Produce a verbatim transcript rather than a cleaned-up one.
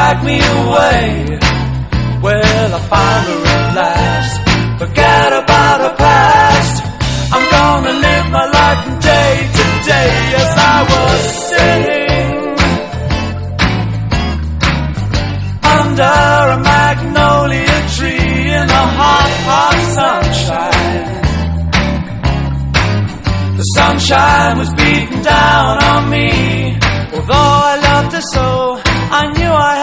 drag me away. Well, I found her at last. Forget about her past. I'm gonna live my life from day to day. As I was sitting under a magnolia tree in the hot, hot sunshine. The sunshine was beating down on me. Although I loved her so, I knew I